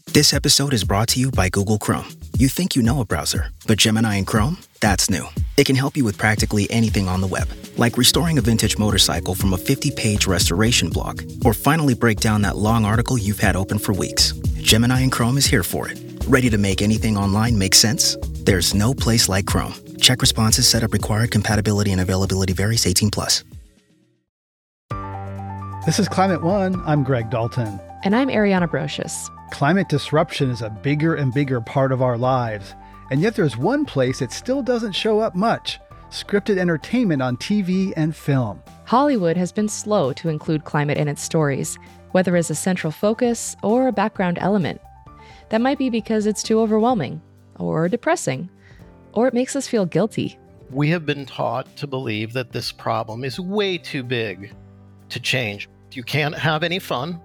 This episode is brought to you by Google Chrome. You think you know a browser, but Gemini and Chrome? That's new. It can help you with practically anything on the web, like restoring a vintage motorcycle from a 50-page restoration blog, or finally break down that long article you've had open for weeks. Gemini and Chrome is here for it. Ready to make anything online make sense? There's no place like Chrome. Check responses, setup required, compatibility and availability varies, 18+. This is Climate One. I'm Greg Dalton. And I'm Ariana Brocious. Climate disruption is a bigger and bigger part of our lives. And yet there's one place it still doesn't show up much: scripted entertainment on TV and film. Hollywood has been slow to include climate in its stories, whether as a central focus or a background element. That might be because it's too overwhelming, or depressing, or it makes us feel guilty. We have been taught to believe that this problem is way too big to change. You can't have any fun,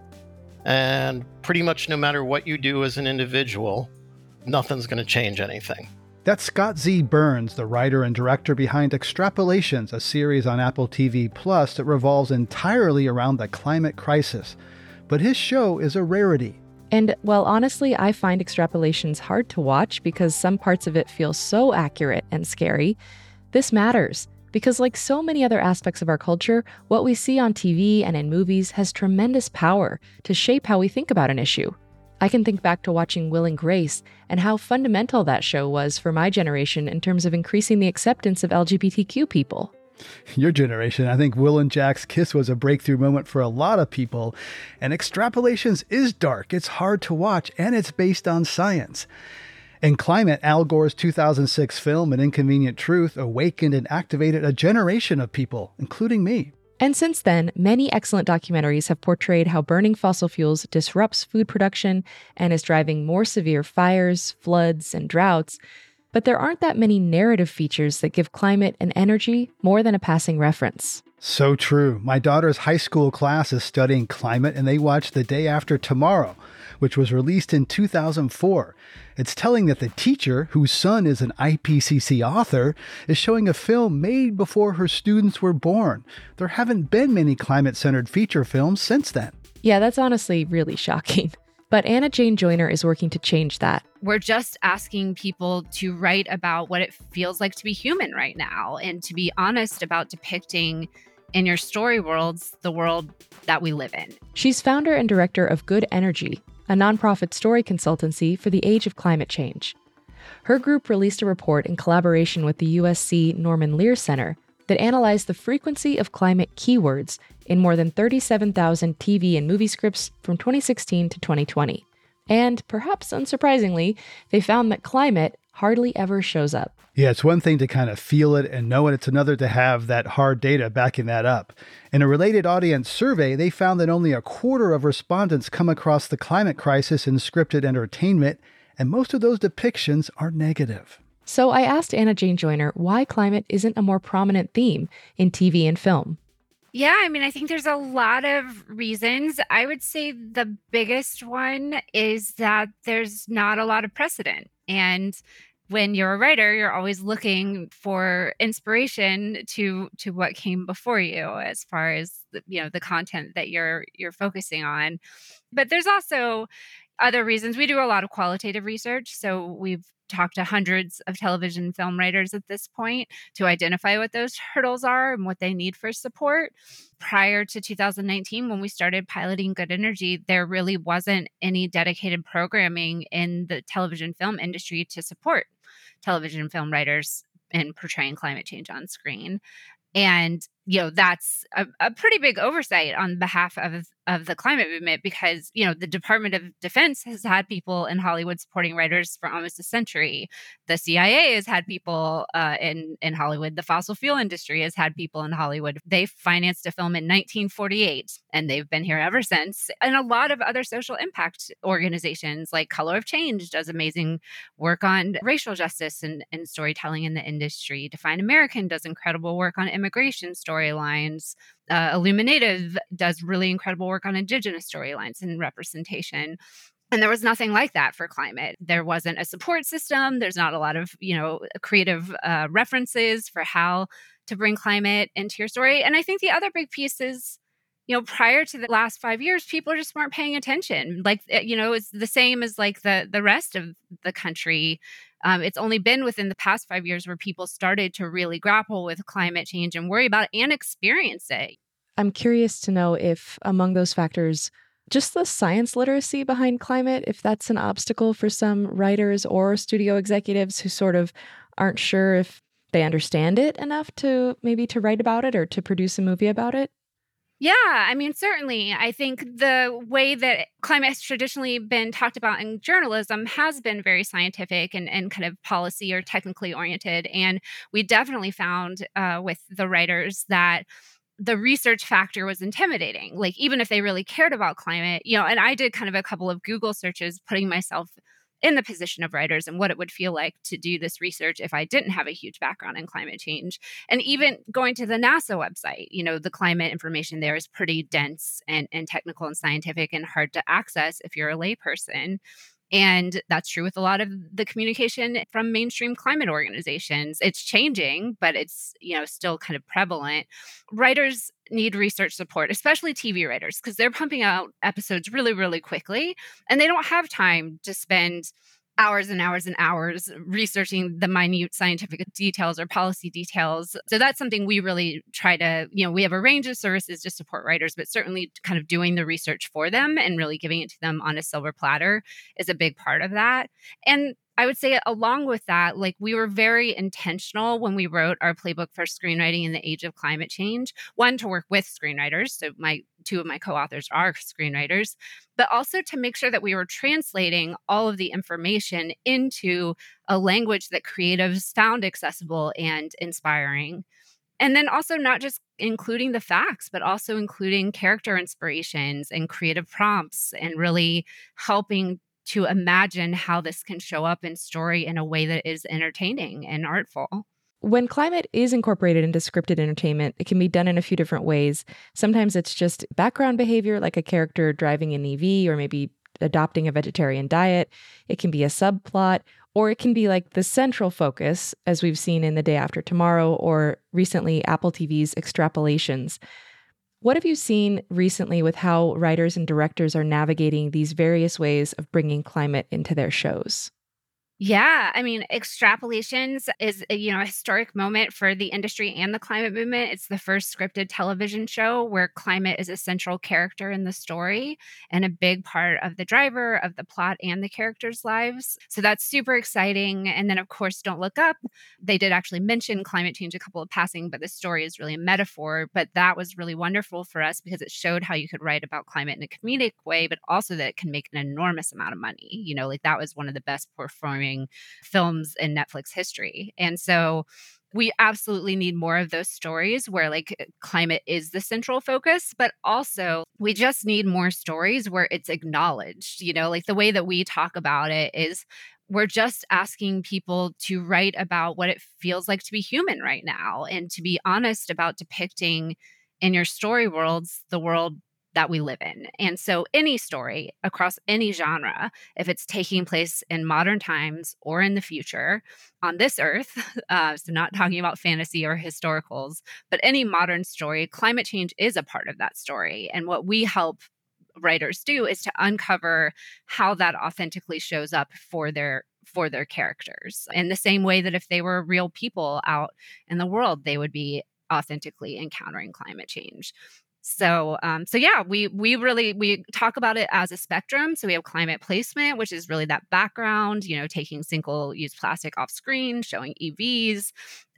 and pretty much no matter what you do as an individual, nothing's going to change anything. That's Scott Z. Burns, the writer and director behind Extrapolations, a series on Apple TV Plus that revolves entirely around the climate crisis. But his show is a rarity. And, well, honestly, I find Extrapolations hard to watch because some parts of it feel so accurate and scary. This matters because, like so many other aspects of our culture, what we see on TV and in movies has tremendous power to shape how we think about an issue. I can think back to watching Will and Grace and how fundamental that show was for my generation in terms of increasing the acceptance of LGBTQ people. Your generation, I think Will and Jack's kiss was a breakthrough moment for a lot of people. And Extrapolations is dark, it's hard to watch, and it's based on science. In Climate, Al Gore's 2006 film An Inconvenient Truth awakened and activated a generation of people, including me. And since then, many excellent documentaries have portrayed how burning fossil fuels disrupts food production and is driving more severe fires, floods, and droughts. But there aren't that many narrative features that give climate and energy more than a passing reference. So true. My daughter's high school class is studying climate, and they watched The Day After Tomorrow, which was released in 2004. It's telling that the teacher, whose son is an IPCC author, is showing a film made before her students were born. There haven't been many climate-centered feature films since then. Yeah, that's honestly really shocking. But Anna Jane Joyner is working to change that. We're just asking people to write about what it feels like to be human right now and to be honest about depicting in your story worlds the world that we live in. She's founder and director of Good Energy, a nonprofit story consultancy for the age of climate change. Her group released a report in collaboration with the USC Norman Lear Center that analyzed the frequency of climate keywords in more than 37,000 TV and movie scripts from 2016 to 2020. And, perhaps unsurprisingly, they found that climate hardly ever shows up. Yeah, it's one thing to kind of feel it and know it. It's another to have that hard data backing that up. In a related audience survey, they found that only a quarter of respondents come across the climate crisis in scripted entertainment, and most of those depictions are negative. So I asked Anna Jane Joyner why climate isn't a more prominent theme in TV and film. Yeah, I think there's a lot of reasons. I would say the biggest one is that there's not a lot of precedent. And when you're a writer, you're always looking for inspiration to what came before you as far as the content that you're focusing on. But there's also other reasons. We do a lot of qualitative research, so we've talked to hundreds of television film writers at this point to identify what those hurdles are and what they need for support. Prior to 2019, when we started piloting Good Energy, there really wasn't any dedicated programming in the television film industry to support television film writers in portraying climate change on screen. And, that's a pretty big oversight on behalf of the climate movement because, the Department of Defense has had people in Hollywood supporting writers for almost a century. The CIA has had people in Hollywood. The fossil fuel industry has had people in Hollywood. They financed a film in 1948, and they've been here ever since. And a lot of other social impact organizations like Color of Change does amazing work on racial justice and storytelling in the industry. Define American does incredible work on immigration storylines. Illuminative does really incredible work on Indigenous storylines and representation. And there was nothing like that for climate. There wasn't a support system. There's not a lot of, creative references for how to bring climate into your story. And I think the other big piece is prior to the last 5 years, people just weren't paying attention. Like, it's the same as like the rest of the country. It's only been within the past 5 years where people started to really grapple with climate change and worry about it and experience it. I'm curious to know if among those factors, just the science literacy behind climate, if that's an obstacle for some writers or studio executives who sort of aren't sure if they understand it enough to maybe to write about it or to produce a movie about it. Yeah, I mean, certainly. I think the way that climate has traditionally been talked about in journalism has been very scientific and kind of policy or technically oriented. And we definitely found with the writers that the research factor was intimidating. Like, even if they really cared about climate, and I did kind of a couple of Google searches, putting myself in the position of writers and what it would feel like to do this research if I didn't have a huge background in climate change. And even going to the NASA website, the climate information there is pretty dense and technical and scientific and hard to access if you're a layperson. And that's true with a lot of the communication from mainstream climate organizations. It's changing, but it's, still kind of prevalent. Writers need research support, especially TV writers, because they're pumping out episodes really, really quickly. And they don't have time to spend hours and hours and hours researching the minute scientific details or policy details. So that's something we really try to, we have a range of services to support writers, but certainly kind of doing the research for them and really giving it to them on a silver platter is a big part of that. And I would say along with that, like, we were very intentional when we wrote our playbook for screenwriting in the age of climate change. One, to work with screenwriters. So two of my co-authors are screenwriters, but also to make sure that we were translating all of the information into a language that creatives found accessible and inspiring. And then also not just including the facts, but also including character inspirations and creative prompts and really helping to imagine how this can show up in story in a way that is entertaining and artful. When climate is incorporated into scripted entertainment, it can be done in a few different ways. Sometimes it's just background behavior, like a character driving an EV or maybe adopting a vegetarian diet. It can be a subplot, or it can be like the central focus, as we've seen in The Day After Tomorrow or recently Apple TV's Extrapolations. What have you seen recently with how writers and directors are navigating these various ways of bringing climate into their shows? Yeah, I mean, Extrapolations is a historic moment for the industry and the climate movement. It's the first scripted television show where climate is a central character in the story and a big part of the driver of the plot and the characters' lives. So that's super exciting. And then, of course, Don't Look Up. They did actually mention climate change a couple of passing, but the story is really a metaphor. But that was really wonderful for us because it showed how you could write about climate in a comedic way, but also that it can make an enormous amount of money. Like, that was one of the best performing films in Netflix history. And so we absolutely need more of those stories where like climate is the central focus, but also we just need more stories where it's acknowledged. Like, the way that we talk about it is we're just asking people to write about what it feels like to be human right now and to be honest about depicting in your story worlds the world that we live in. And so any story across any genre, if it's taking place in modern times or in the future on this earth, so not talking about fantasy or historicals, but any modern story, climate change is a part of that story. And what we help writers do is to uncover how that authentically shows up for their characters. In the same way that if they were real people out in the world, they would be authentically encountering climate change. So yeah, we talk about it as a spectrum. So we have climate placement, which is really that background, taking single-use plastic off screen, showing EVs,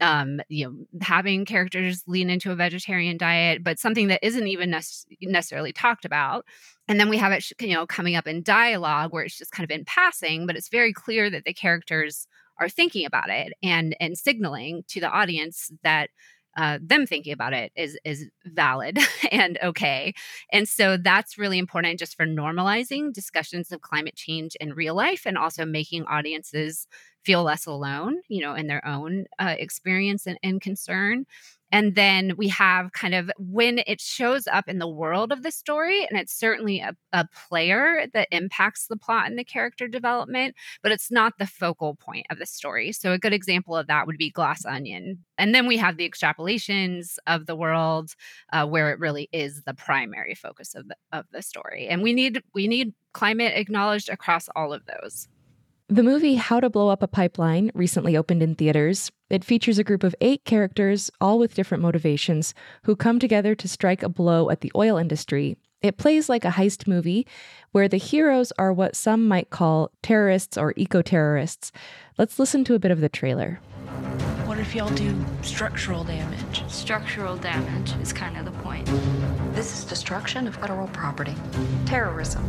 having characters lean into a vegetarian diet, but something that isn't even necessarily talked about. And then we have it, coming up in dialogue where it's just kind of in passing, but it's very clear that the characters are thinking about it and signaling to the audience that them thinking about it is valid and okay. And so that's really important just for normalizing discussions of climate change in real life and also making audiences feel less alone, in their own experience and concern. And then we have kind of when it shows up in the world of the story, and it's certainly a player that impacts the plot and the character development, but it's not the focal point of the story. So a good example of that would be Glass Onion. And then we have the extrapolations of the world where it really is the primary focus of the story. And we need climate acknowledged across all of those. The movie How to Blow Up a Pipeline recently opened in theaters. It features a group of 8 characters, all with different motivations, who come together to strike a blow at the oil industry. It plays like a heist movie, where the heroes are what some might call terrorists or eco-terrorists. Let's listen to a bit of the trailer. What if y'all do structural damage? Structural damage is kind of the point. This is destruction of federal property. Terrorism.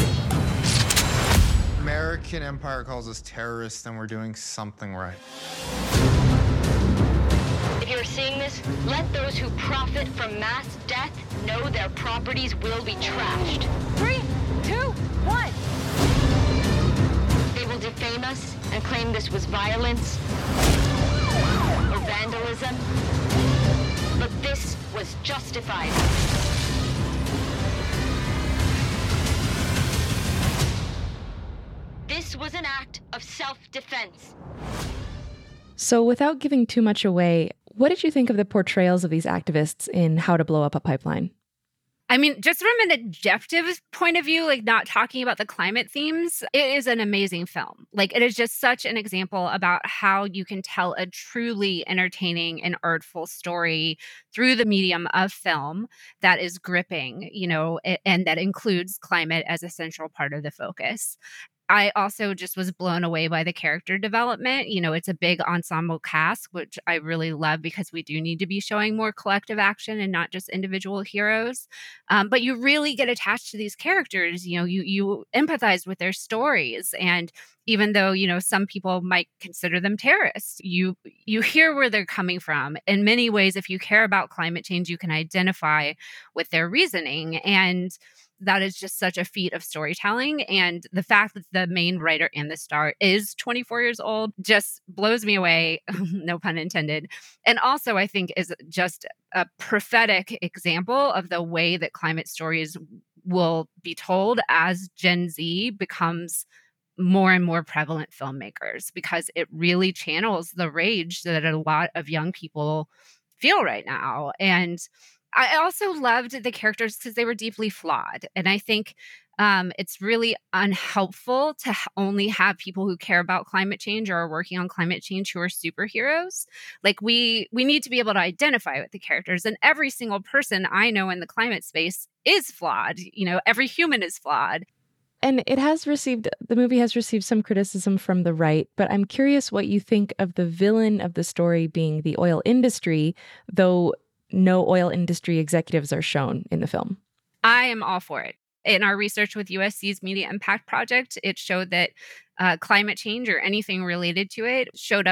American empire calls us terrorists, then we're doing something right. If you're seeing this, let those who profit from mass death know their properties will be trashed. 3, 2, 1. They will defame us and claim this was violence or vandalism, but this was justified. This was an act of self-defense. So without giving too much away, what did you think of the portrayals of these activists in How to Blow Up a Pipeline? I mean, just from an objective point of view, like not talking about the climate themes, it is an amazing film. Like, it is just such an example about how you can tell a truly entertaining and artful story through the medium of film that is gripping, and that includes climate as a central part of the focus. I also just was blown away by the character development. It's a big ensemble cast, which I really love because we do need to be showing more collective action and not just individual heroes. But you really get attached to these characters. You empathize with their stories. And even though, some people might consider them terrorists, you hear where they're coming from. In many ways, if you care about climate change, you can identify with their reasoning. And that is just such a feat of storytelling. And the fact that the main writer and the star is 24 years old just blows me away, no pun intended. And also, I think, is just a prophetic example of the way that climate stories will be told as Gen Z becomes more and more prevalent filmmakers, because it really channels the rage that a lot of young people feel right now. And I also loved the characters because they were deeply flawed. And I think it's really unhelpful to only have people who care about climate change or are working on climate change who are superheroes. Like, we need to be able to identify with the characters. And every single person I know in the climate space is flawed. Every human is flawed. And the movie has received some criticism from the right, but I'm curious what you think of the villain of the story being the oil industry, though no oil industry executives are shown in the film. I am all for it. In our research with USC's Media Impact Project, it showed that climate change or anything related to it showed up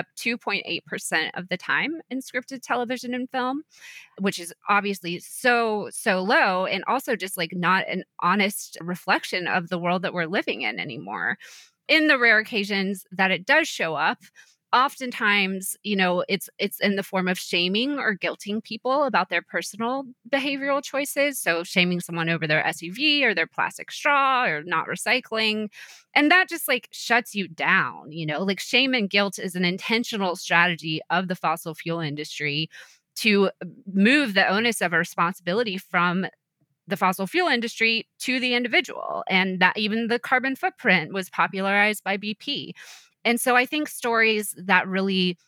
2.8% of the time in scripted television and film, which is obviously so low, and also just like not an honest reflection of the world that we're living in anymore. In the rare occasions that it does show up, oftentimes, it's in the form of shaming or guilting people about their personal behavioral choices. So shaming someone over their SUV or their plastic straw or not recycling. And that just like shuts you down, like shame and guilt is an intentional strategy of the fossil fuel industry to move the onus of responsibility from the fossil fuel industry to the individual. And that even the carbon footprint was popularized by BP. And so I think stories that really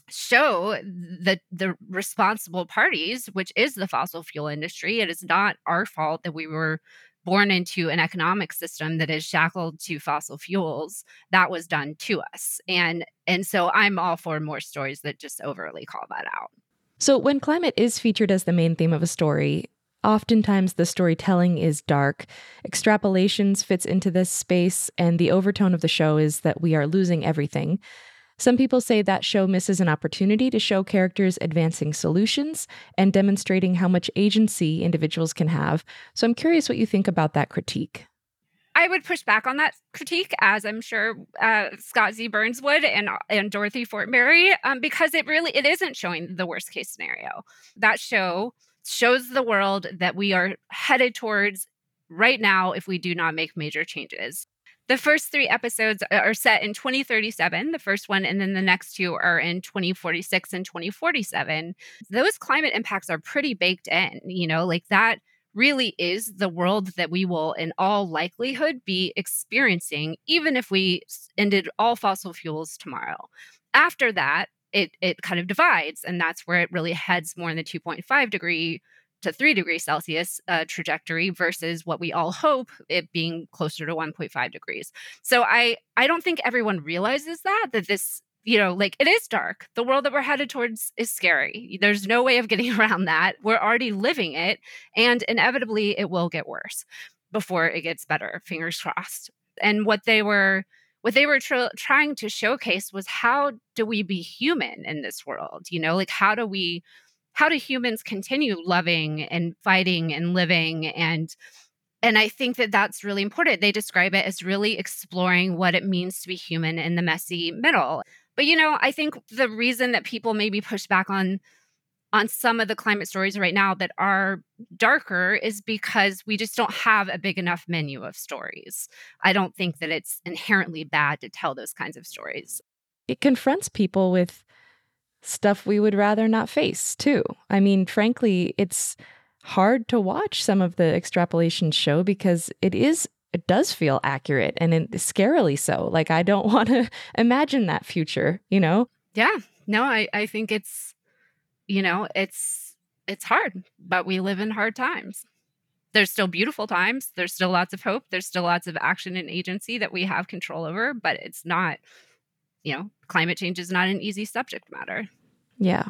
show the responsible parties, which is the fossil fuel industry, it is not our fault that we were born into an economic system that is shackled to fossil fuels. That was done to us. And so I'm all for more stories that just overtly call that out. So when climate is featured as the main theme of a story, oftentimes the storytelling is dark. Extrapolations fits into this space, and the overtone of the show is that we are losing everything. Some people say that show misses an opportunity to show characters advancing solutions and demonstrating how much agency individuals can have. So I'm curious what you think about that critique. I would push back on that critique, as I'm sure Scott Z. Burns would, and Dorothy Fortenberry, because it isn't showing the worst case scenario. That show shows the world that we are headed towards right now if we do not make major changes. The first 3 episodes are set in 2037, the first one, and then the next 2 are in 2046 and 2047. Those climate impacts are pretty baked in, like that really is the world that we will, in all likelihood, be experiencing, even if we ended all fossil fuels tomorrow. After that, it kind of divides, and that's where it really heads more in the 2.5 degree to 3 degrees Celsius trajectory versus what we all hope, it being closer to 1.5 degrees. So I don't think everyone realizes that this, it is dark. The world that we're headed towards is scary. There's no way of getting around that. We're already living it, and inevitably it will get worse before it gets better, fingers crossed. And what they were trying to showcase was, how do we be human in this world? How do humans continue loving and fighting and living? And I think that that's really important. They describe it as really exploring what it means to be human in the messy middle. But, I think the reason that people maybe push back on some of the climate stories right now that are darker is because we just don't have a big enough menu of stories. I don't think that it's inherently bad to tell those kinds of stories. It confronts people with stuff we would rather not face, too. I mean, frankly, it's hard to watch some of the extrapolations show because it does feel accurate, and scarily so. Like, I don't want to imagine that future, Yeah. No, I think it's, it's hard, but we live in hard times. There's still beautiful times. There's still lots of hope. There's still lots of action and agency that we have control over, but it's not, climate change is not an easy subject matter. Yeah.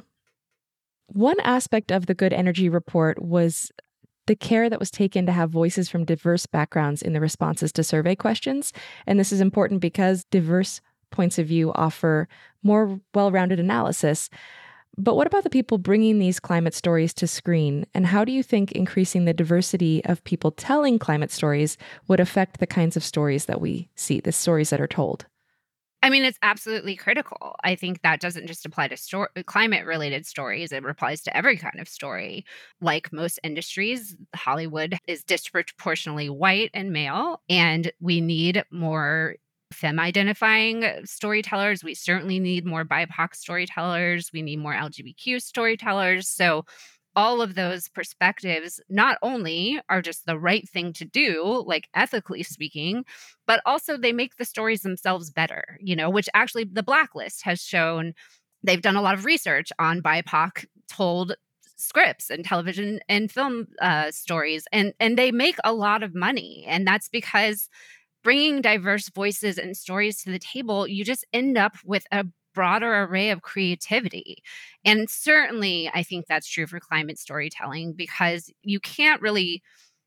One aspect of the Good Energy Report was the care that was taken to have voices from diverse backgrounds in the responses to survey questions. And this is important because diverse points of view offer more well-rounded analysis. But what about the people bringing these climate stories to screen? And how do you think increasing the diversity of people telling climate stories would affect the kinds of stories that we see, the stories that are told? I mean, it's absolutely critical. I think that doesn't just apply to climate-related stories. It applies to every kind of story. Like most industries, Hollywood is disproportionately white and male, and we need more femme-identifying storytellers. We certainly need more BIPOC storytellers. We need more LGBTQ storytellers. So all of those perspectives not only are just the right thing to do, like ethically speaking, but also they make the stories themselves better, which actually the Blacklist has shown. They've done a lot of research on BIPOC told scripts and television and film stories, and they make a lot of money. And that's because bringing diverse voices and stories to the table, you just end up with a broader array of creativity. And certainly, I think that's true for climate storytelling, because you can't really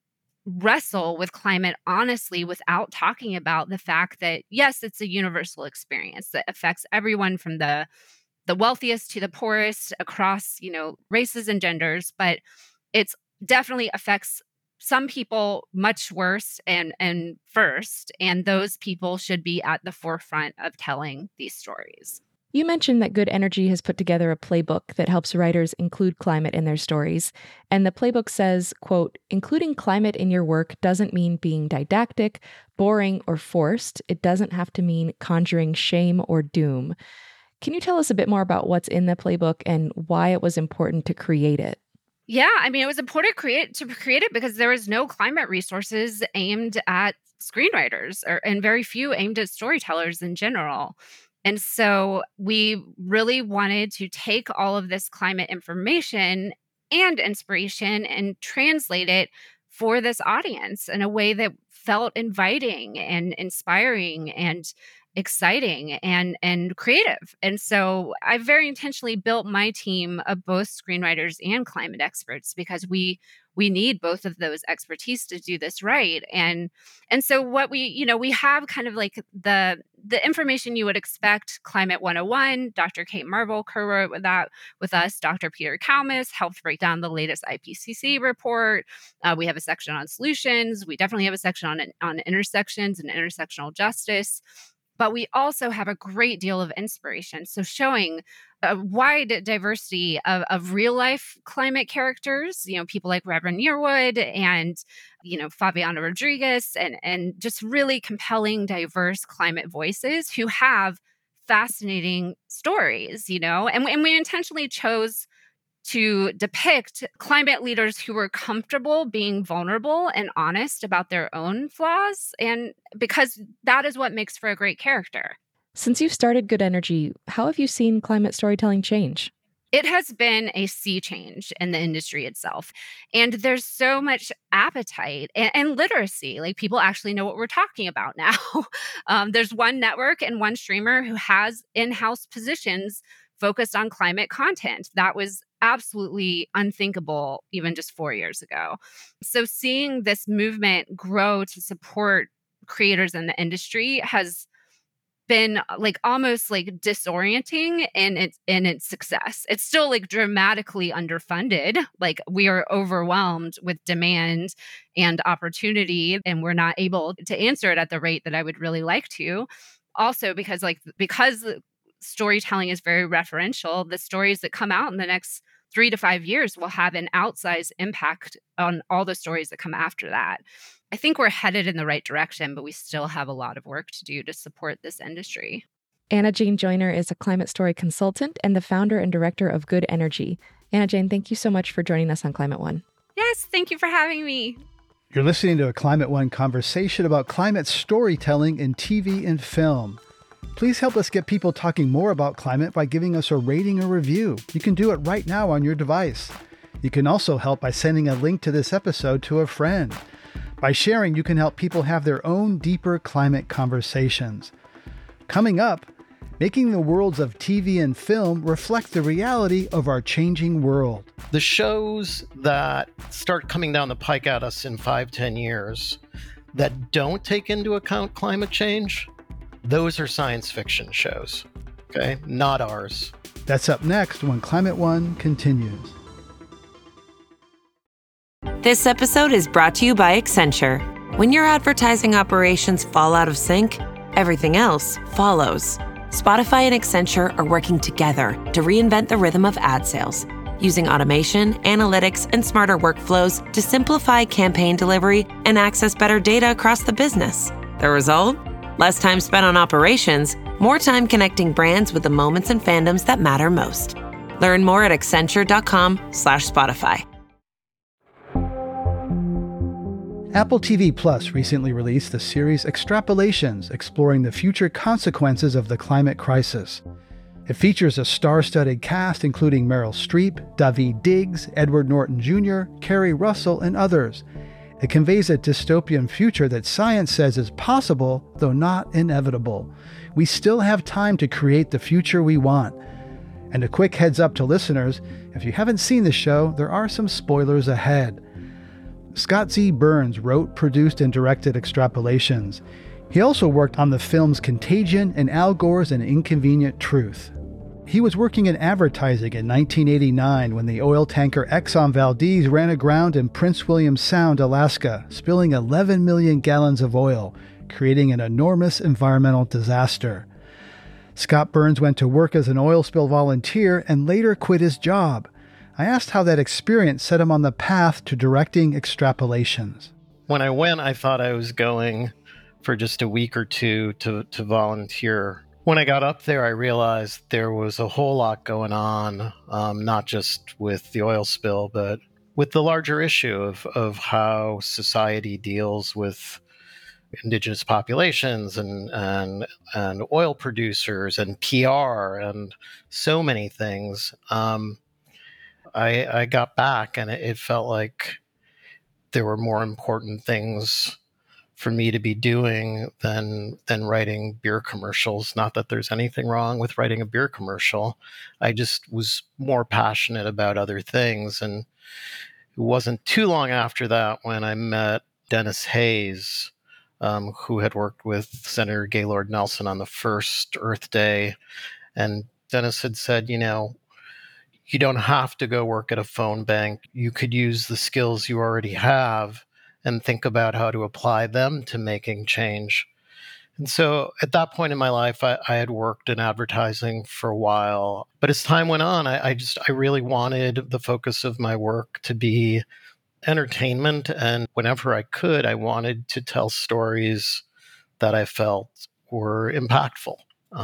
wrestle with climate honestly without talking about the fact that, yes, it's a universal experience that affects everyone from the wealthiest to the poorest across, races and genders, but it's definitely affects some people much worse and first, and those people should be at the forefront of telling these stories. You mentioned that Good Energy has put together a playbook that helps writers include climate in their stories. And the playbook says, quote, "Including climate in your work doesn't mean being didactic, boring, or forced. It doesn't have to mean conjuring shame or doom." Can you tell us a bit more about what's in the playbook and why it was important to create it? Yeah, I mean, it was important to create it because there was no climate resources aimed at screenwriters, and very few aimed at storytellers in general. And so we really wanted to take all of this climate information and inspiration and translate it for this audience in a way that felt inviting and inspiring and exciting and creative. And so I very intentionally built my team of both screenwriters and climate experts, because we we need both of those expertise to do this right. And so what we have kind of like the information you would expect. Climate 101, Dr. Kate Marvel co-wrote with us. Dr. Peter Kalmus helped break down the latest IPCC report. We have a section on solutions. We definitely have a section on intersections and intersectional justice. But we also have a great deal of inspiration. So showing a wide diversity of real life climate characters, people like Reverend Yearwood and, Fabiana Rodriguez and just really compelling, diverse climate voices who have fascinating stories, and we intentionally chose to depict climate leaders who were comfortable being vulnerable and honest about their own flaws, and because that is what makes for a great character. Since you've started Good Energy, how have you seen climate storytelling change? It has been a sea change in the industry itself. And there's so much appetite and literacy. Like, people actually know what we're talking about now. There's one network and one streamer who has in-house positions focused on climate content. That was absolutely unthinkable even just 4 years ago. So seeing this movement grow to support creators in the industry has been like almost like disorienting in its success. It's still like dramatically underfunded. Like, we are overwhelmed with demand and opportunity, and we're not able to answer it at the rate that I would really like to. Also, because storytelling is very referential, the stories that come out in the next 3 to 5 years will have an outsized impact on all the stories that come after that. I think we're headed in the right direction, but we still have a lot of work to do to support this industry. Anna Jane Joyner is a climate story consultant and the founder and director of Good Energy. Anna Jane, thank you so much for joining us on Climate One. Yes, thank you for having me. You're listening to a Climate One conversation about climate storytelling in TV and film. Please help us get people talking more about climate by giving us a rating or review. You can do it right now on your device. You can also help by sending a link to this episode to a friend. By sharing, you can help people have their own deeper climate conversations. Coming up, making the worlds of TV and film reflect the reality of our changing world. The shows that start coming down the pike at us in 5-10 years that don't take into account climate change, those are science fiction shows, okay? Not ours. That's up next when Climate One continues. This episode is brought to you by Accenture. When your advertising operations fall out of sync, everything else follows. Spotify and Accenture are working together to reinvent the rhythm of ad sales, using automation, analytics, and smarter workflows to simplify campaign delivery and access better data across the business. The result? Less time spent on operations, more time connecting brands with the moments and fandoms that matter most. Learn more at accenture.com/Spotify. Apple TV Plus recently released the series Extrapolations, exploring the future consequences of the climate crisis. It features a star-studded cast including Meryl Streep, Daveed Diggs, Edward Norton Jr., Kerry Russell, and others. It conveys a dystopian future that science says is possible, though not inevitable. We still have time to create the future we want. And a quick heads up to listeners, if you haven't seen the show, there are some spoilers ahead. Scott Z. Burns wrote, produced, and directed Extrapolations. He also worked on the films Contagion and Al Gore's An Inconvenient Truth. He was working in advertising in 1989 when the oil tanker Exxon Valdez ran aground in Prince William Sound, Alaska, spilling 11 million gallons of oil, creating an enormous environmental disaster. Scott Burns went to work as an oil spill volunteer and later quit his job. I asked how that experience set him on the path to directing Extrapolations. When I went, I thought I was going for just a week or two to volunteer. When I got up there, I realized there was a whole lot going on, not just with the oil spill, but with the larger issue of how society deals with indigenous populations and oil producers and PR and so many things. I got back and it felt like there were more important things for me to be doing than writing beer commercials. Not that there's anything wrong with writing a beer commercial. I just was more passionate about other things. And wasn't too long after that when I met Dennis Hayes, who had worked with Senator Gaylord Nelson on the first Earth Day. And Dennis had said, you don't have to go work at a phone bank. You could use the skills you already have and think about how to apply them to making change. And so at that point in my life, I had worked in advertising for a while. But as time went on, I really wanted the focus of my work to be entertainment. And whenever I could, I wanted to tell stories that I felt were impactful.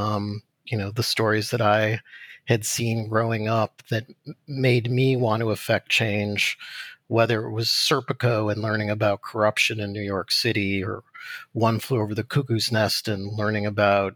The stories that I had seen growing up that made me want to affect change, whether it was Serpico and learning about corruption in New York City, or One Flew Over the Cuckoo's Nest and learning about,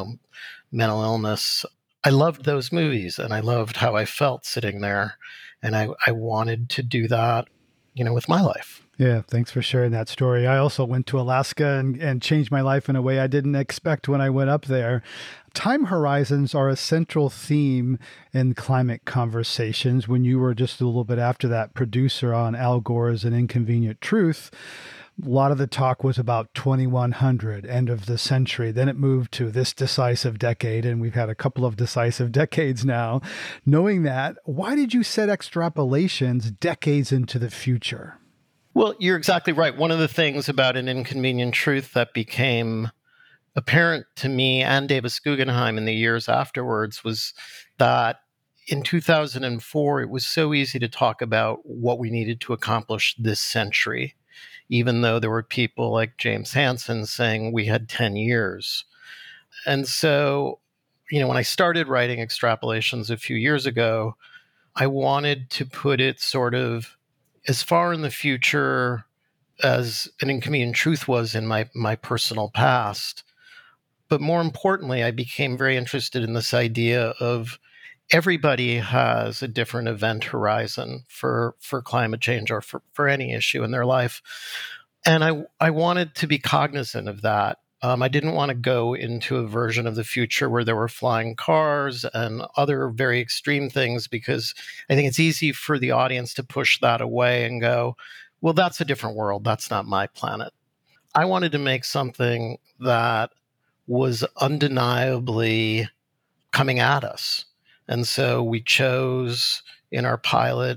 mental illness. I loved those movies and I loved how I felt sitting there. And I wanted to do that, with my life. Yeah, thanks for sharing that story. I also went to Alaska and changed my life in a way I didn't expect when I went up there. Time horizons are a central theme in climate conversations. When you were just a little bit after that producer on Al Gore's An Inconvenient Truth, a lot of the talk was about 2100, end of the century. Then it moved to this decisive decade, and we've had a couple of decisive decades now. Knowing that, why did you set extrapolations decades into the future? Well, you're exactly right. One of the things about An Inconvenient Truth that became apparent to me and Davis Guggenheim in the years afterwards was that in 2004, it was so easy to talk about what we needed to accomplish this century, even though there were people like James Hansen saying we had 10 years. And so, when I started writing extrapolations a few years ago, I wanted to put it sort of as far in the future as An Inconvenient Truth was in my personal past. But more importantly, I became very interested in this idea of everybody has a different event horizon for climate change or for any issue in their life. And I wanted to be cognizant of that. I didn't want to go into a version of the future where there were flying cars and other very extreme things, because I think it's easy for the audience to push that away and go, well, that's a different world. That's not my planet. I wanted to make something that was undeniably coming at us. And so we chose in our pilot,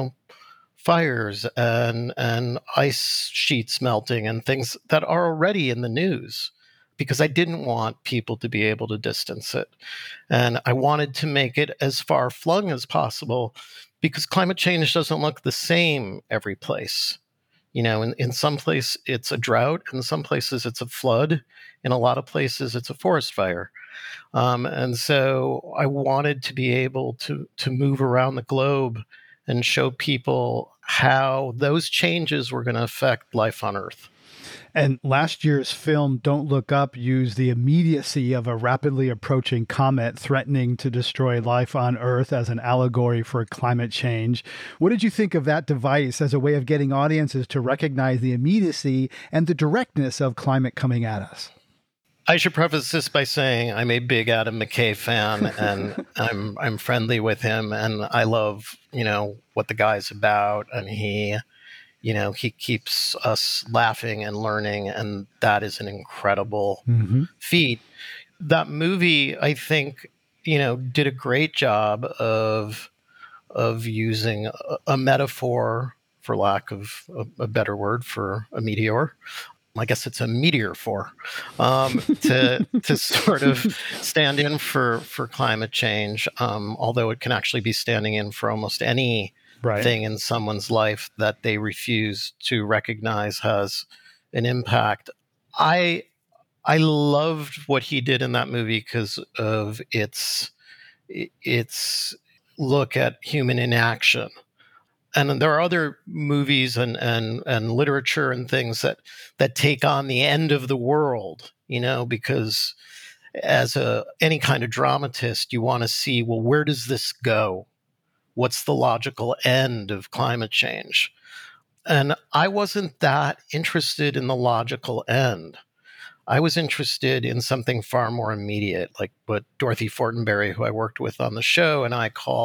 fires and ice sheets melting and things that are already in the news, because I didn't want people to be able to distance it. And I wanted to make it as far flung as possible, because climate change doesn't look the same every place. In some places it's a drought, in some places it's a flood, in a lot of places it's a forest fire. And so I wanted to be able to move around the globe and show people how those changes were going to affect life on Earth. And last year's film, Don't Look Up, used the immediacy of a rapidly approaching comet threatening to destroy life on Earth as an allegory for climate change. What did you think of that device as a way of getting audiences to recognize the immediacy and the directness of climate coming at us? I should preface this by saying I'm a big Adam McKay fan, and I'm friendly with him, and I love, what the guy's about, and he keeps us laughing and learning, and that is an incredible feat. That movie, I think, did a great job of using a metaphor, for lack of a better word, for a meteor. I guess it's a meteor to sort of stand in for climate change, although it can actually be standing in for almost any thing in someone's life that they refuse to recognize has an impact. I loved what he did in that movie because of its look at human inaction. And there are other movies and literature and things that take on the end of the world, because as any kind of dramatist, you want to see, well, where does this go? What's the logical end of climate change? And I wasn't that interested in the logical end. I was interested in something far more immediate, like what Dorothy Fortenberry, who I worked with on the show, and I call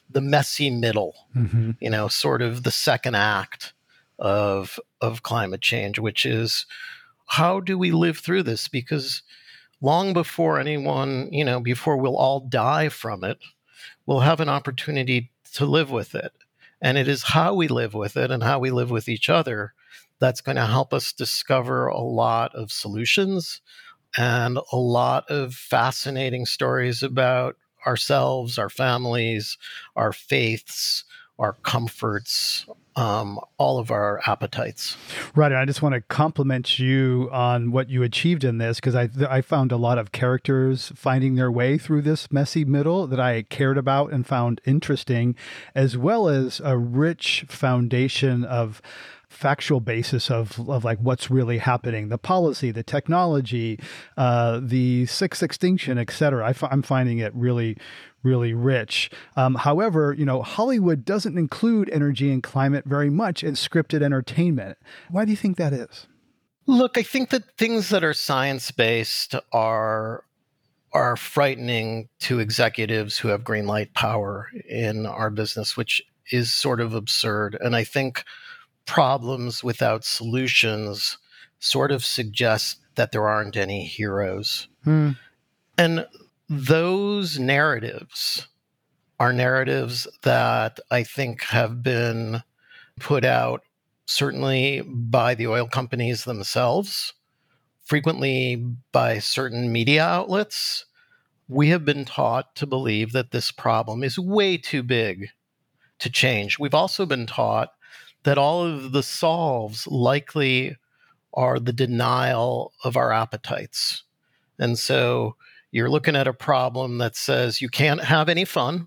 the messy middle, sort of the second act of climate change, which is how do we live through this? Because long before anyone, before we'll all die from it, we'll have an opportunity to live with it. And it is how we live with it and how we live with each other that's going to help us discover a lot of solutions and a lot of fascinating stories about ourselves, our families, our faiths, our comforts, all of our appetites. Right. And I just want to compliment you on what you achieved in this, because I found a lot of characters finding their way through this messy middle that I cared about and found interesting, as well as a rich foundation of factual basis of like what's really happening, the policy, the technology, the sixth extinction, etc. I'm finding it really, really rich. However, Hollywood doesn't include energy and climate very much in scripted entertainment. Why do you think that is? Look, I think that things that are science-based are frightening to executives who have green light power in our business, which is sort of absurd. And I think problems without solutions sort of suggest that there aren't any heroes. And those narratives are narratives that I think have been put out certainly by the oil companies themselves, frequently by certain media outlets. We have been taught to believe that this problem is way too big to change. We've also been taught that all of the solves likely are the denial of our appetites. And so you're looking at a problem that says you can't have any fun,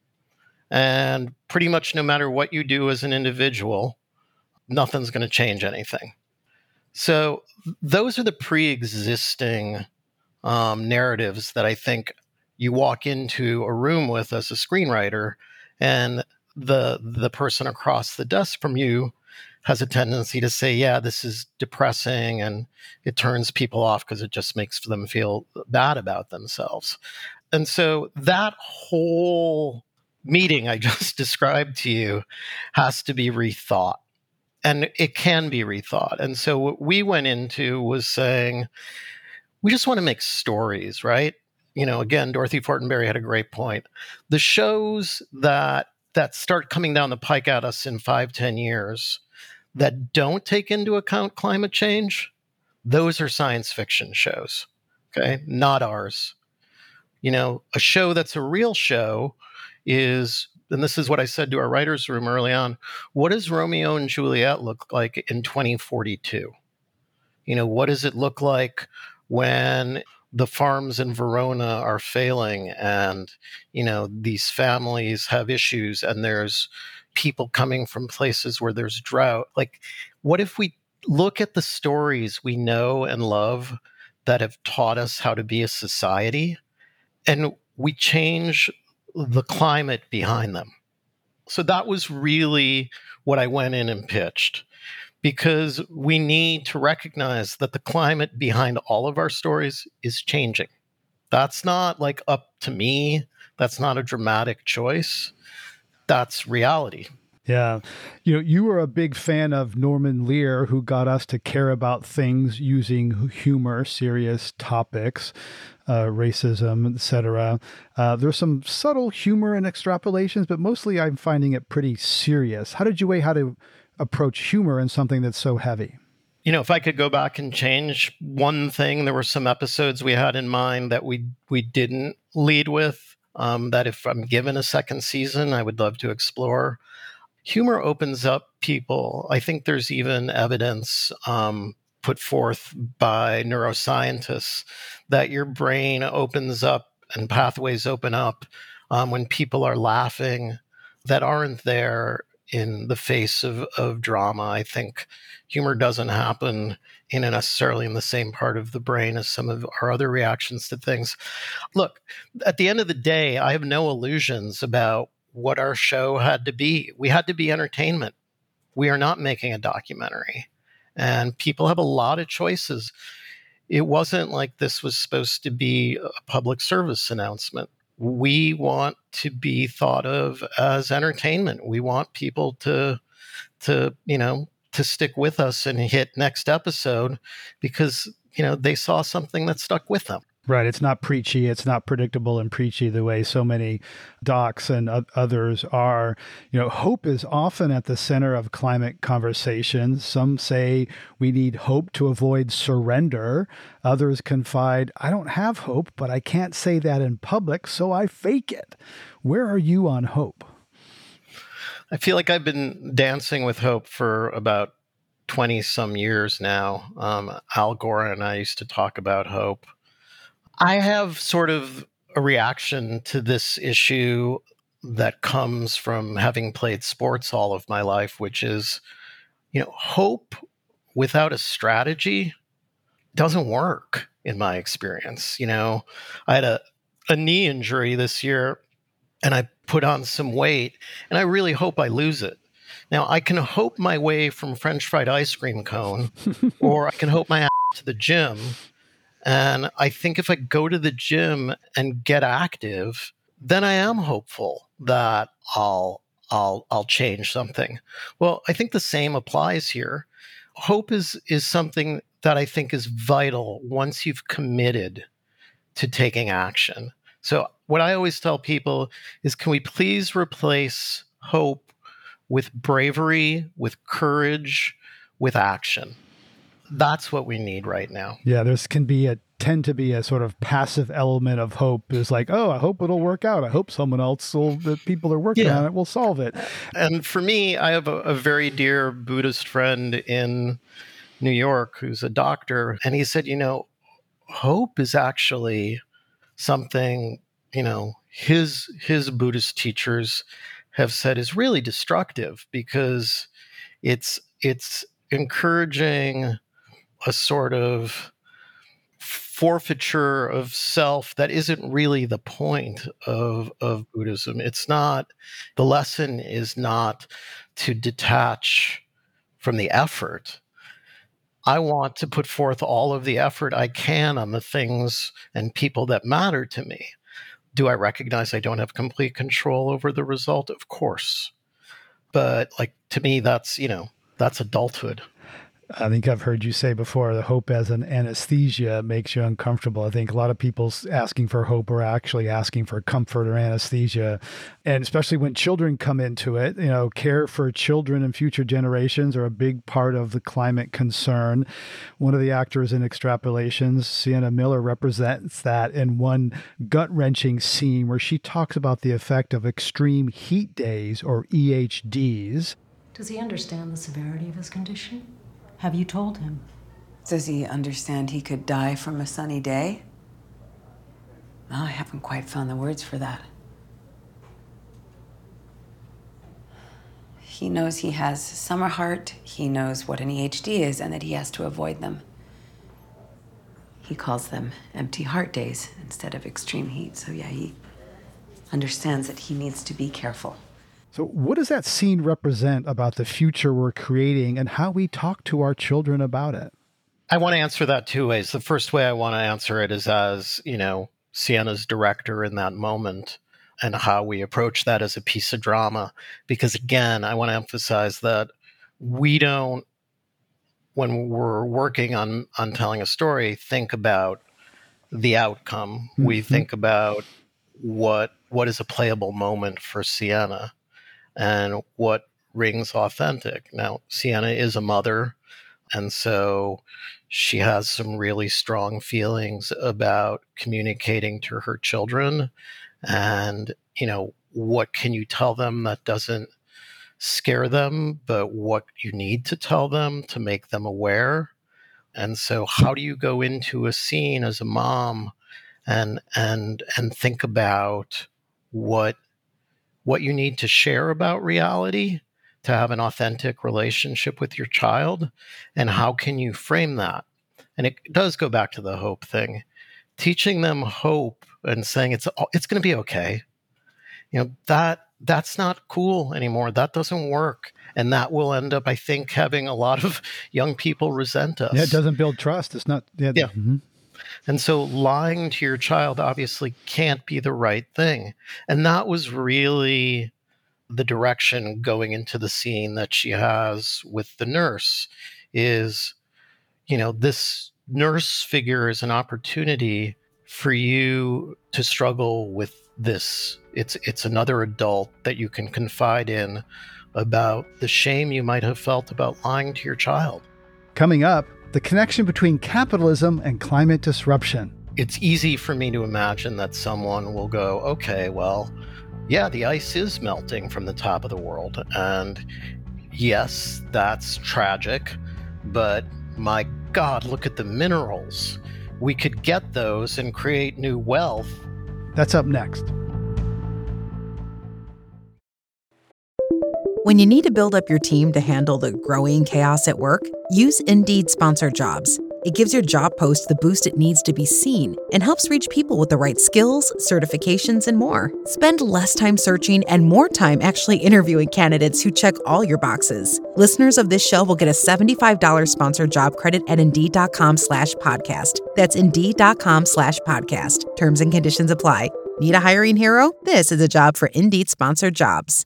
and pretty much no matter what you do as an individual, nothing's going to change anything. So those are the pre-existing narratives that I think you walk into a room with as a screenwriter, and the person across the desk from you has a tendency to say, yeah, this is depressing, and it turns people off because it just makes them feel bad about themselves. And so that whole meeting I just described to you has to be rethought, and it can be rethought. And so what we went into was saying, we just want to make stories, right? Again, Dorothy Fortenberry had a great point. The shows that start coming down the pike at us in 5-10 years that don't take into account climate change, those are science fiction shows, okay? Not ours. A show that's a real show is, and this is what I said to our writer's room early on, what does Romeo and Juliet look like in 2042? What does it look like when the farms in Verona are failing and, these families have issues and there's people coming from places where there's drought? Like, what if we look at the stories we know and love that have taught us how to be a society, and we change the climate behind them? So that was really what I went in and pitched, because we need to recognize that the climate behind all of our stories is changing. That's not like up to me. That's not a dramatic choice. That's reality. Yeah. You were a big fan of Norman Lear, who got us to care about things using humor, serious topics, racism, etc. There's some subtle humor and extrapolations, but mostly I'm finding it pretty serious. How did you weigh how to approach humor in something that's so heavy? If I could go back and change one thing, there were some episodes we had in mind that we didn't lead with, that if I'm given a second season, I would love to explore. Humor opens up people. I think there's even evidence put forth by neuroscientists that your brain opens up and pathways open up when people are laughing that aren't there in the face of drama. I think humor doesn't happen necessarily in the same part of the brain as some of our other reactions to things. Look, at the end of the day, I have no illusions about what our show had to be. We had to be entertainment. We are not making a documentary. And people have a lot of choices. It wasn't like this was supposed to be a public service announcement. we want to be thought of as entertainment. We want people to stick with us and hit next episode because, they saw something that stuck with them. Right. It's not preachy. It's not predictable and preachy the way so many docs and others are. Hope is often at the center of climate conversations. Some say we need hope to avoid surrender. Others confide, I don't have hope, but I can't say that in public, so I fake it. Where are you on hope? I feel like I've been dancing with hope for about 20 some years now. Al Gore and I used to talk about hope. I have sort of a reaction to this issue that comes from having played sports all of my life, which is, hope without a strategy doesn't work in my experience. I had a knee injury this year and I put on some weight and I really hope I lose it. Now, I can hope my way from French fried ice cream cone, or I can hope my ass to the gym. And I think if I go to the gym and get active, then I am hopeful that I'll change something. Well, I think the same applies here. Hope is something that I think is vital once you've committed to taking action. So what I always tell people is, can we please replace hope with bravery, with courage, with action? That's what we need right now. Yeah, there's tend to be a sort of passive element of hope. Is like, oh, I hope it'll work out. I hope someone else the people are working on it will solve it. And for me, I have a very dear Buddhist friend in New York who's a doctor. And he said, hope is actually something, his Buddhist teachers have said is really destructive because it's encouraging a sort of forfeiture of self that isn't really the point of Buddhism. It's not, the lesson is not to detach from the effort. I want to put forth all of the effort I can on the things and people that matter to me. Do I recognize I don't have complete control over the result? Of course. But to me, that's adulthood. I think I've heard you say before, the hope as an anesthesia makes you uncomfortable. I think a lot of people asking for hope are actually asking for comfort or anesthesia. And especially when children come into it, care for children and future generations are a big part of the climate concern. One of the actors in Extrapolations, Sienna Miller, represents that in one gut-wrenching scene where she talks about the effect of extreme heat days, or EHDs. Does he understand the severity of his condition? Have you told him? Does he understand he could die from a sunny day? Well, I haven't quite found the words for that. He knows he has summer heart, he knows what an EHD is, and that he has to avoid them. He calls them empty heart days instead of extreme heat. So yeah, he understands that he needs to be careful. So what does that scene represent about the future we're creating and how we talk to our children about it? I want to answer that two ways. The first way I want to answer it is as, Sienna's director in that moment and how we approach that as a piece of drama. Because again, I want to emphasize that we don't, when we're working on telling a story, think about the outcome. Mm-hmm. We think about what is a playable moment for Sienna and what rings authentic. Now, Sienna is a mother, and so she has some really strong feelings about communicating to her children. And, what can you tell them that doesn't scare them, but what you need to tell them to make them aware. And so how do you go into a scene as a mom and think about what you need to share about reality to have an authentic relationship with your child, and how can you frame that? And it does go back to the hope thing. Teaching them hope and saying it's going to be okay. That's not cool anymore. That doesn't work. And that will end up, I think, having a lot of young people resent us. Yeah, it doesn't build trust. It's not. Yeah. Mm-hmm. And so lying to your child obviously can't be the right thing. And that was really the direction going into the scene that she has with the nurse is, this nurse figure is an opportunity for you to struggle with this. It's another adult that you can confide in about the shame you might have felt about lying to your child. Coming up, the connection between capitalism and climate disruption. It's easy for me to imagine that someone will go, okay, well, yeah, the ice is melting from the top of the world. And yes, that's tragic, but my God, look at the minerals. We could get those and create new wealth. That's up next. When you need to build up your team to handle the growing chaos at work, use Indeed Sponsored Jobs. It gives your job post the boost it needs to be seen and helps reach people with the right skills, certifications, and more. Spend less time searching and more time actually interviewing candidates who check all your boxes. Listeners of this show will get a $75 sponsored job credit at Indeed.com/podcast. That's Indeed.com/podcast. Terms and conditions apply. Need a hiring hero? This is a job for Indeed Sponsored Jobs.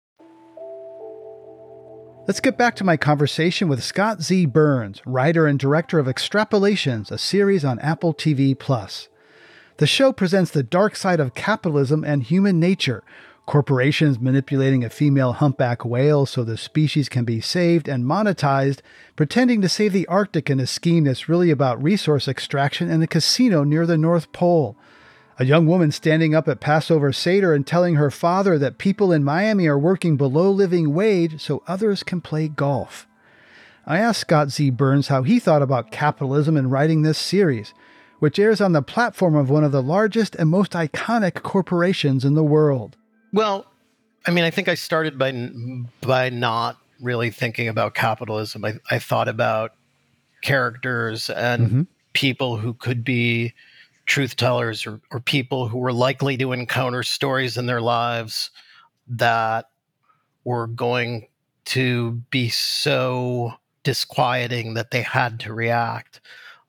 Let's get back to my conversation with Scott Z. Burns, writer and director of Extrapolations, a series on Apple TV+. The show presents the dark side of capitalism and human nature, corporations manipulating a female humpback whale so the species can be saved and monetized, pretending to save the Arctic in a scheme that's really about resource extraction in a casino near the North Pole. A young woman standing up at Passover Seder and telling her father that people in Miami are working below living wage so others can play golf. I asked Scott Z. Burns how he thought about capitalism in writing this series, which airs on the platform of one of the largest and most iconic corporations in the world. Well, I think I started by not really thinking about capitalism. I thought about characters and people who could be truth tellers or people who were likely to encounter stories in their lives that were going to be so disquieting that they had to react.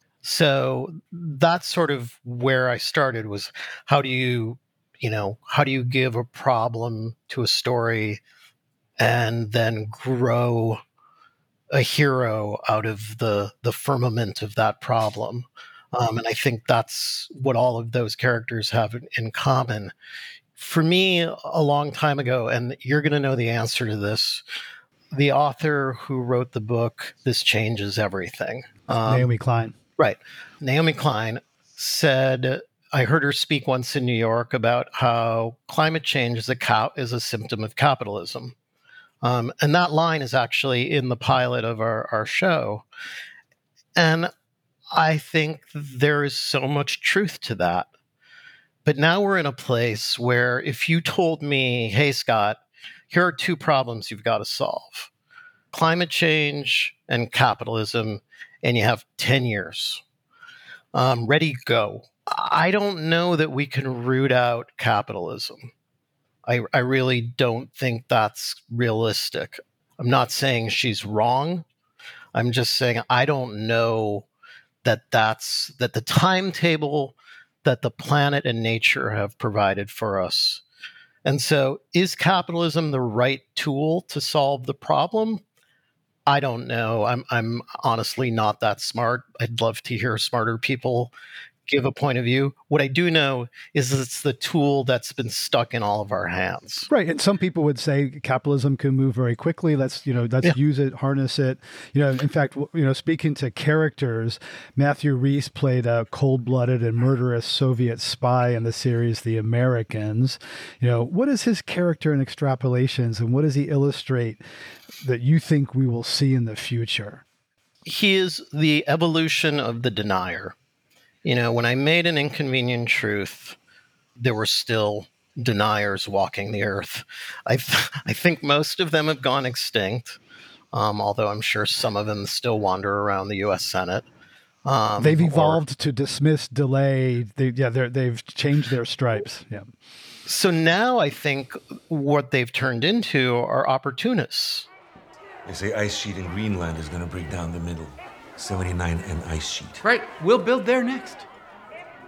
So that's sort of where I started, was how do you give a problem to a story and then grow a hero out of the firmament of that problem. And I think that's what all of those characters have in common. For me, a long time ago, and you're going to know the answer to this, the author who wrote the book, This Changes Everything. Naomi Klein. Right. Naomi Klein said, I heard her speak once in New York about how climate change is a symptom of capitalism. And that line is actually in the pilot of our show. And I think there is so much truth to that. But now we're in a place where if you told me, hey, Scott, here are two problems you've got to solve: climate change and capitalism, and you have 10 years. Ready, go. I don't know that we can root out capitalism. I really don't think that's realistic. I'm not saying she's wrong. I'm just saying I don't know that the timetable that the planet and nature have provided for us. And so is capitalism the right tool to solve the problem? I don't know. I'm honestly not that smart. I'd love to hear smarter people give a point of view. What I do know is it's the tool that's been stuck in all of our hands. Right. And some people would say capitalism can move very quickly. Let's use it, harness it. In fact, speaking to characters, Matthew Rhys played a cold-blooded and murderous Soviet spy in the series The Americans. What is his character in Extrapolations, and what does he illustrate that you think we will see in the future? He is the evolution of the denier. When I made An Inconvenient Truth, there were still deniers walking the earth. I think most of them have gone extinct, although I'm sure some of them still wander around the U.S. Senate. They've evolved to dismiss, delay. They've changed their stripes. Yeah. So now I think what they've turned into are opportunists. They say ice sheet in Greenland is going to break down the middle. 79 an ice sheet. Right. We'll build there next.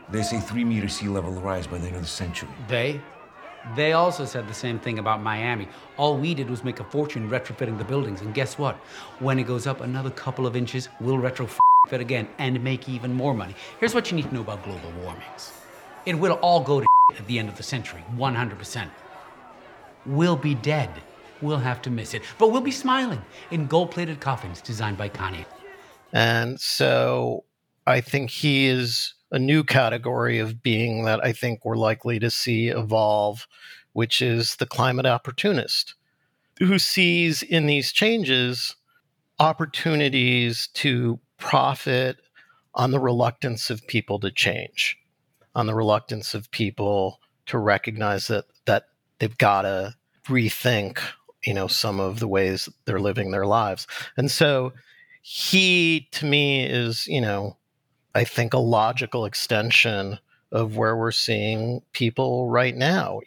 They say 3-meter sea level rise by the end of the century. They also said the same thing about Miami. All we did was make a fortune retrofitting the buildings, and guess what? When it goes up another couple of inches, we'll retrofit again and make even more money. Here's what you need to know about global warmings. It will all go to at the end of the century, 100%. We'll be dead. We'll have to miss it. But we'll be smiling in gold-plated coffins designed by Kanye. And so I think he is a new category of being that I think we're likely to see evolve, which is the climate opportunist, who sees in these changes opportunities to profit on the reluctance of people to change, on the reluctance of people to recognize that they've got to rethink, some of the ways they're living their lives. And so he, to me, is, I think a logical extension of where we're seeing people right now.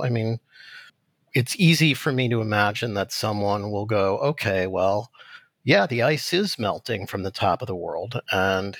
It's easy for me to imagine that someone will go, okay, well, yeah, the ice is melting from the top of the world. And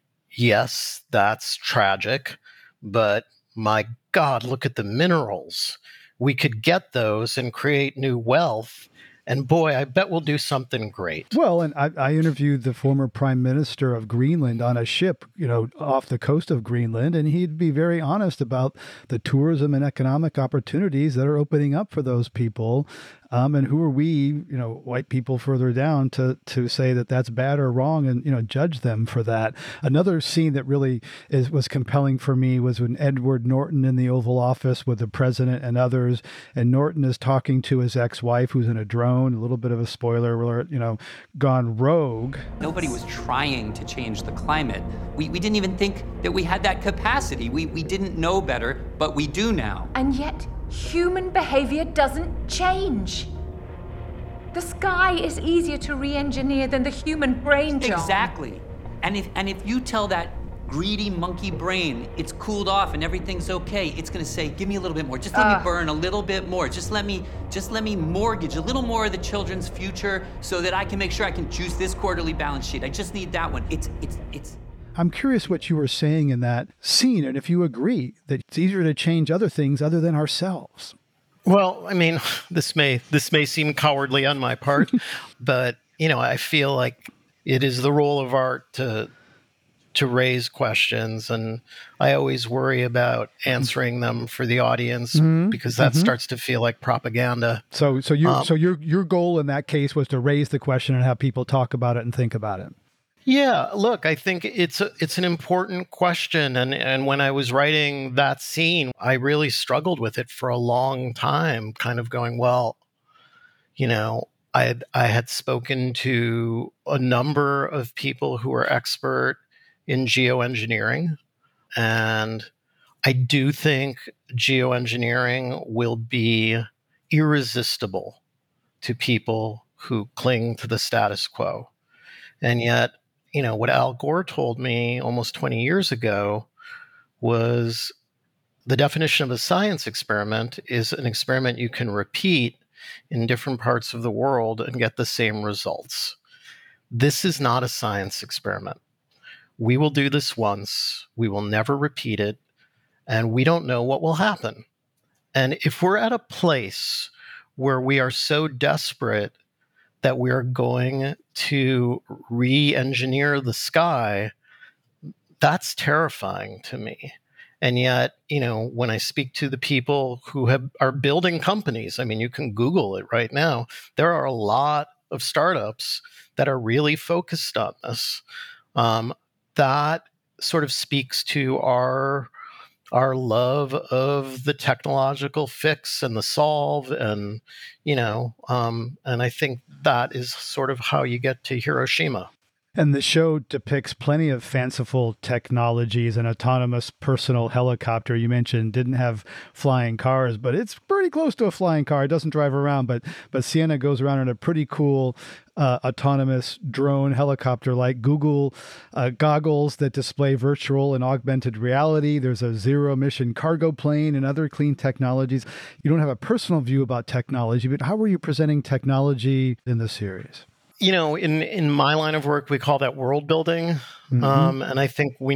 yes, that's tragic, but my God, look at the minerals. We could get those and create new wealth. And boy, I bet we'll do something great. Well, and I interviewed the former prime minister of Greenland on a ship, off the coast of Greenland, and he'd be very honest about the tourism and economic opportunities that are opening up for those people. And who are we, white people further down to say that that's bad or wrong and, judge them for that. Another scene that really was compelling for me was when Edward Norton in the Oval Office with the president and others, and Norton is talking to his ex-wife who's in a drone, a little bit of a spoiler alert, gone rogue. Nobody was trying to change the climate. We didn't even think that we had that capacity. We didn't know better, but we do now. And yet, human behavior doesn't change. The sky is easier to re-engineer than the human brain, John. Exactly. And if you tell that greedy monkey brain it's cooled off and everything's okay, it's gonna say, give me a little bit more. Just let me burn a little bit more. Just let me mortgage a little more of the children's future so that I can make sure I can juice this quarterly balance sheet. I just need that one. It's I'm curious what you were saying in that scene, and if you agree that it's easier to change other things other than ourselves. Well, this may seem cowardly on my part, but I feel like it is the role of art to raise questions, and I always worry about answering them for the audience because that starts to feel like propaganda. So your goal in that case was to raise the question and have people talk about it and think about it. Yeah, look, I think it's an important question. And when I was writing that scene, I really struggled with it for a long time, kind of going, well, I had spoken to a number of people who are expert in geoengineering. And I do think geoengineering will be irresistible to people who cling to the status quo. And yet, what Al Gore told me almost 20 years ago was the definition of a science experiment is an experiment you can repeat in different parts of the world and get the same results. This is not a science experiment. We will do this once. We will never repeat it. And we don't know what will happen. And if we're at a place where we are so desperate that we are going to re-engineer the sky, that's terrifying to me. And yet, when I speak to the people who are building companies, you can Google it right now, there are a lot of startups that are really focused on this. That sort of speaks to our love of the technological fix and the solve, and and I think that is sort of how you get to Hiroshima. And the show depicts plenty of fanciful technologies. An autonomous personal helicopter you mentioned didn't have flying cars, but it's pretty close to a flying car. It doesn't drive around, but Sienna goes around in a pretty cool autonomous drone helicopter, like Google goggles that display virtual and augmented reality. There's a zero-emission cargo plane and other clean technologies. You don't have a personal view about technology, but how were you presenting technology in the series? In my line of work, we call that world building. And I think we need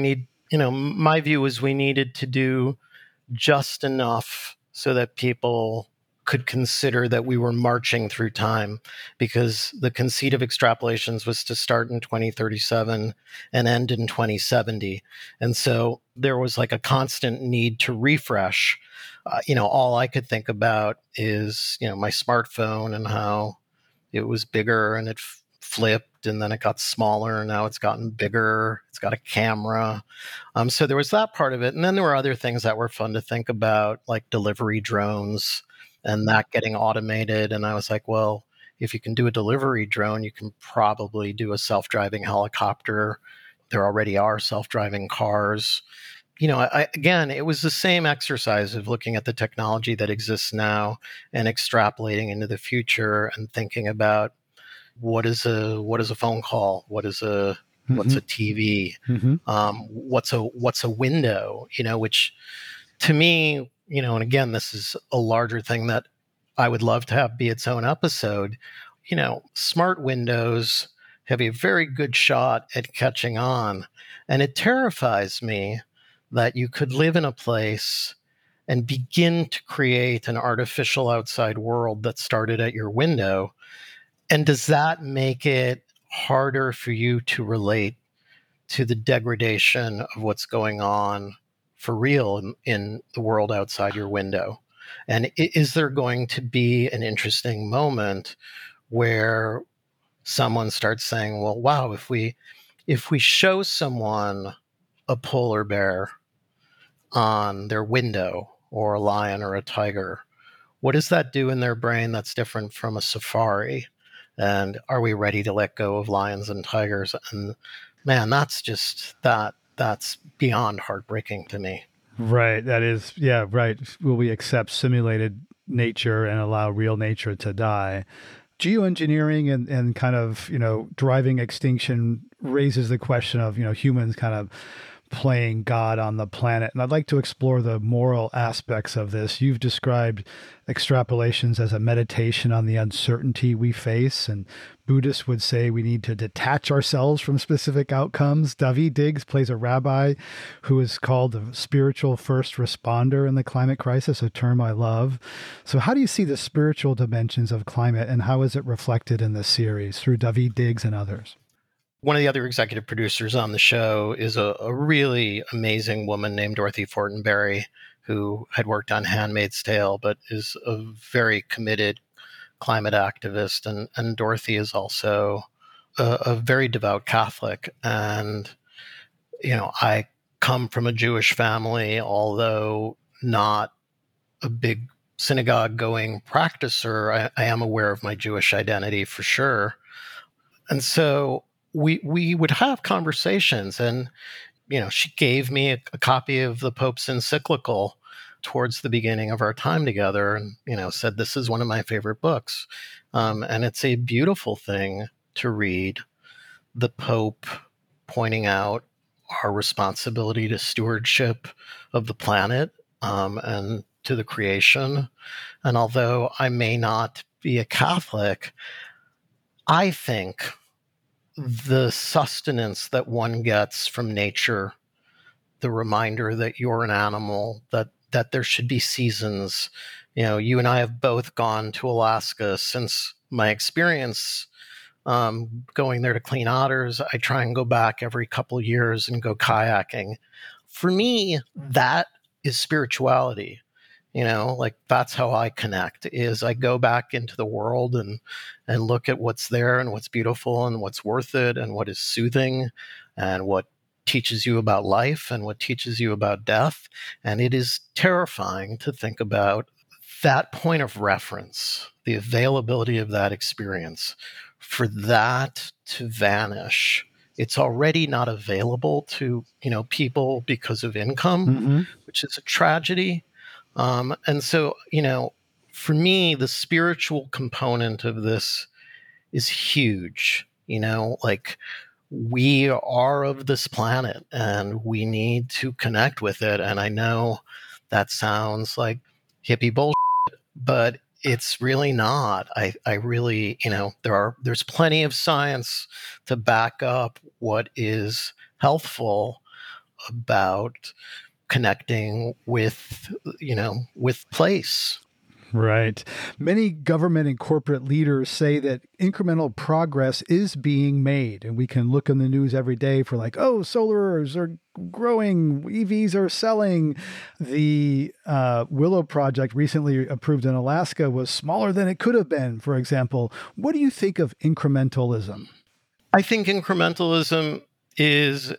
My view was we needed to do just enough so that people could consider that we were marching through time, because the conceit of Extrapolations was to start in 2037 and end in 2070. And so there was like a constant need to refresh. All I could think about is, my smartphone and how it was bigger and it flipped and then it got smaller and now it's gotten bigger. It's got a camera. So there was that part of it. And then there were other things that were fun to think about, like delivery drones and that getting automated. And I was like, well, if you can do a delivery drone, you can probably do a self-driving helicopter. There already are self-driving cars. Again, it was the same exercise of looking at the technology that exists now and extrapolating into the future and thinking about what is a phone call, what's a TV, what's a window, which to me, and again, this is a larger thing that I would love to have be its own episode. Smart windows have a very good shot at catching on, and it terrifies me that you could live in a place and begin to create an artificial outside world that started at your window. And does that make it harder for you to relate to the degradation of what's going on for real in the world outside your window? And is there going to be an interesting moment where someone starts saying, well, wow, if we show someone a polar bear on their window or a lion or a tiger, what does that do in their brain that's different from a safari? And are we ready to let go of lions and tigers? And man, that's beyond heartbreaking to me. Right. That is, yeah, right. Will we accept simulated nature and allow real nature to die? Geoengineering and kind of, driving extinction raises the question of, humans kind of playing God on the planet. And I'd like to explore the moral aspects of this. You've described Extrapolations as a meditation on the uncertainty we face. And Buddhists would say we need to detach ourselves from specific outcomes. Daveed Diggs plays a rabbi who is called the spiritual first responder in the climate crisis, a term I love. So how do you see the spiritual dimensions of climate, and how is it reflected in this series through Daveed Diggs and others? One of the other executive producers on the show is a really amazing woman named Dorothy Fortenberry, who had worked on Handmaid's Tale, but is a very committed climate activist. And Dorothy is also a very devout Catholic. And, I come from a Jewish family, although not a big synagogue-going practicer. I am aware of my Jewish identity for sure. And so we would have conversations, and she gave me a copy of the Pope's encyclical towards the beginning of our time together, and said this is one of my favorite books, and it's a beautiful thing to read the Pope pointing out our responsibility to stewardship of the planet and to the creation. And although I may not be a Catholic, I think the sustenance that one gets from nature, the reminder that you're an animal, that there should be seasons. You and I have both gone to Alaska. Since my experience going there to clean otters, I try and go back every couple of years and go kayaking. For me, that is spirituality. That's how I connect, is I go back into the world and look at what's there and what's beautiful and what's worth it and what is soothing and what teaches you about life and what teaches you about death. And it is terrifying to think about that point of reference, the availability of that experience, for that to vanish. It's already not available to, people because of income, which is a tragedy. And so, for me, the spiritual component of this is huge. We are of this planet and we need to connect with it. And I know that sounds like hippie bullshit, but it's really not. I really, there's plenty of science to back up what is healthful. about connecting with, with place. Right. Many government and corporate leaders say that incremental progress is being made. And we can look in the news every day for like, oh, solars are growing, EVs are selling. The Willow Project, recently approved in Alaska, was smaller than it could have been, for example. What do you think of incrementalism? I think incrementalism is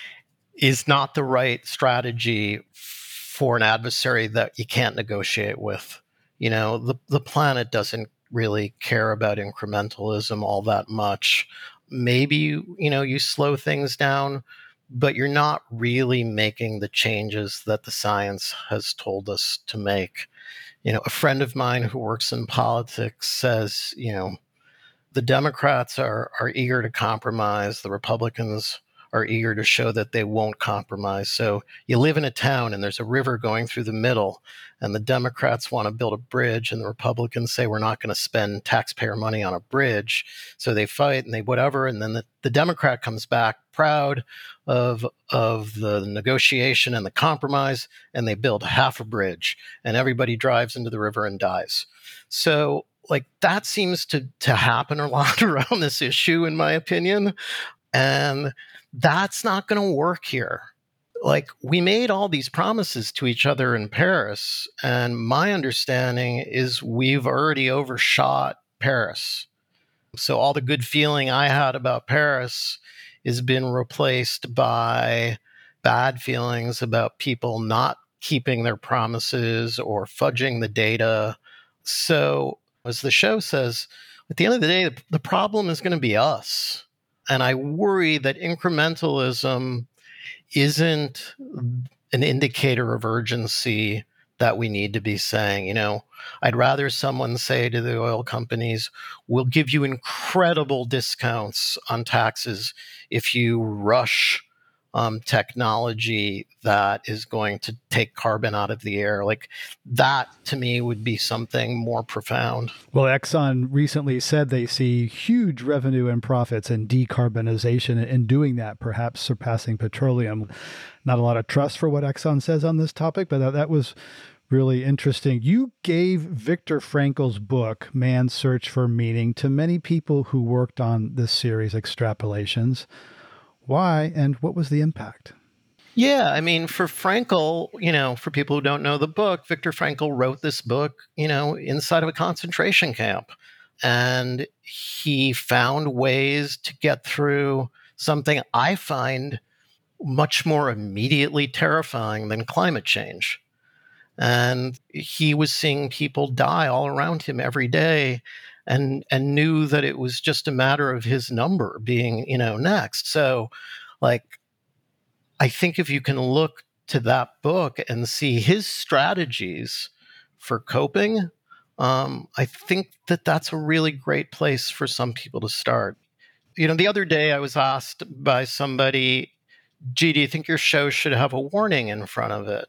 not the right strategy for an adversary that you can't negotiate with. The planet doesn't really care about incrementalism all that much. Maybe, you slow things down, but you're not really making the changes that the science has told us to make. A friend of mine who works in politics says, the Democrats are eager to compromise. The Republicans are eager to show that they won't compromise. So you live in a town and there's a river going through the middle, and the Democrats want to build a bridge and the Republicans say we're not going to spend taxpayer money on a bridge. So they fight and they whatever, and then the Democrat comes back proud of the negotiation and the compromise, and they build half a bridge and everybody drives into the river and dies. So that seems to happen a lot around this issue, in my opinion. And that's not going to work here. We made all these promises to each other in Paris, and my understanding is we've already overshot Paris. So all the good feeling I had about Paris has been replaced by bad feelings about people not keeping their promises or fudging the data. So, as the show says, at the end of the day, the problem is going to be us. And I worry that incrementalism isn't an indicator of urgency that we need to be saying. I'd rather someone say to the oil companies, we'll give you incredible discounts on taxes if you rush technology that is going to take carbon out of the air. That, to me, would be something more profound. Well, Exxon recently said they see huge revenue and profits in decarbonization and doing that, perhaps surpassing petroleum. Not a lot of trust for what Exxon says on this topic, but that was really interesting. You gave Viktor Frankl's book, Man's Search for Meaning, to many people who worked on this series, Extrapolations. Why, and what was the impact? Yeah, for Frankl, for people who don't know the book, Viktor Frankl wrote this book, inside of a concentration camp. And he found ways to get through something I find much more immediately terrifying than climate change. And he was seeing people die all around him every day, and knew that it was just a matter of his number being, next. So, I think if you can look to that book and see his strategies for coping, I think that that's a really great place for some people to start. The other day I was asked by somebody, gee, do you think your show should have a warning in front of it?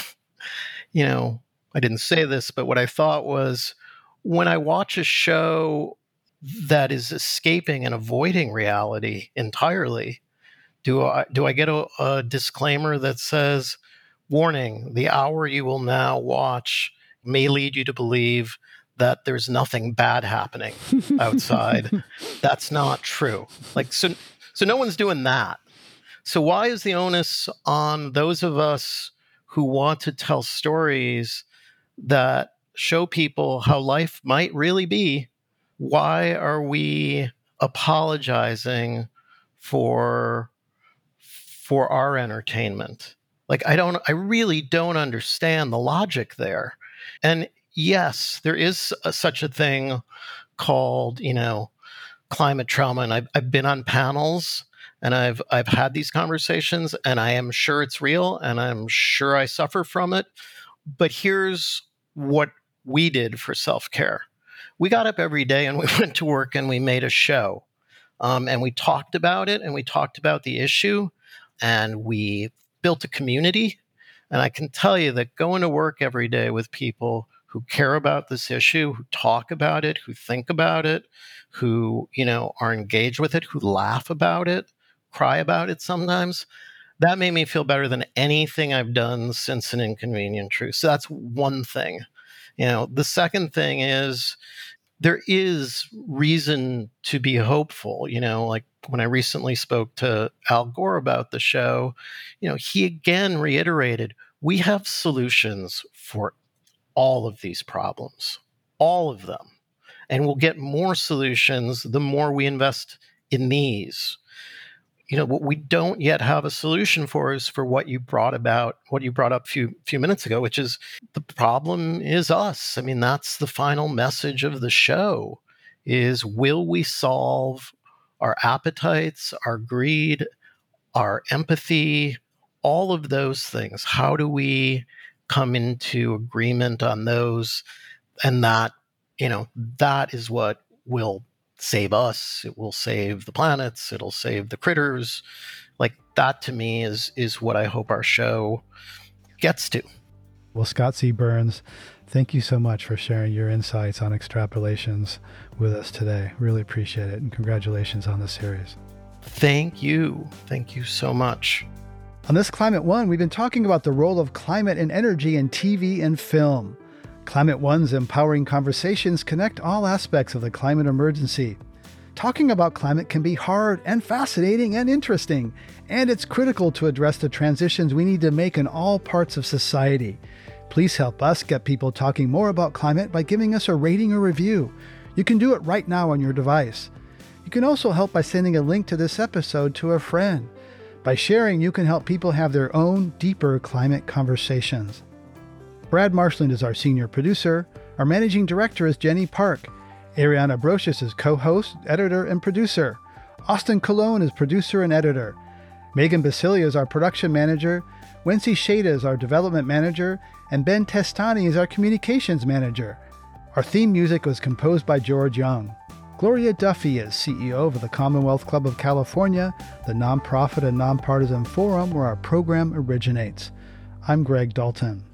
I didn't say this, but what I thought was, when I watch a show that is escaping and avoiding reality entirely, do I get a disclaimer that says, warning, the hour you will now watch may lead you to believe that there's nothing bad happening outside? That's not true. So no one's doing that. So why is the onus on those of us who want to tell stories that show people how life might really be? Why are we apologizing for our entertainment? I really don't understand the logic there. And yes, there is such a thing called, climate trauma. And I've been on panels and I've had these conversations, and I am sure it's real, and I'm sure I suffer from it. But here's what we did for self-care. We got up every day and we went to work and we made a show. And we talked about it, and we talked about the issue, and we built a community. And I can tell you that going to work every day with people who care about this issue, who talk about it, who think about it, who, are engaged with it, who laugh about it, cry about it sometimes, That made me feel better than anything I've done since An Inconvenient Truth. So that's one thing. The second thing is there is reason to be hopeful. Like when I recently spoke to Al Gore about the show, he again reiterated, we have solutions for all of these problems, all of them. And we'll get more solutions the more we invest in these. What we don't yet have a solution for is for what you brought up a few minutes ago, which is the problem is us. I mean, that's the final message of the show is, will we solve our appetites, our greed, our empathy, all of those things? How do we come into agreement on those? And that is what will save us. It will save the planets. It'll save the critters. Like that to me is what I hope our show gets to. Well, Scott C. Burns, thank you so much for sharing your insights on extrapolations with us today. Really appreciate it. And congratulations on the series. Thank you. Thank you so much. On this Climate One, we've been talking about the role of climate and energy in TV and film. Climate One's empowering conversations connect all aspects of the climate emergency. Talking about climate can be hard and fascinating and interesting, and it's critical to address the transitions we need to make in all parts of society. Please help us get people talking more about climate by giving us a rating or review. You can do it right now on your device. You can also help by sending a link to this episode to a friend. By sharing, you can help people have their own deeper climate conversations. Brad Marshland is our senior producer. Our managing director is Jenny Park. Ariana Brocious is co-host, editor, and producer. Austin Colon is producer and editor. Megan Basilia is our production manager. Wency Shada is our development manager. And Ben Testani is our communications manager. Our theme music was composed by George Young. Gloria Duffy is CEO of the Commonwealth Club of California, the nonprofit and nonpartisan forum where our program originates. I'm Greg Dalton.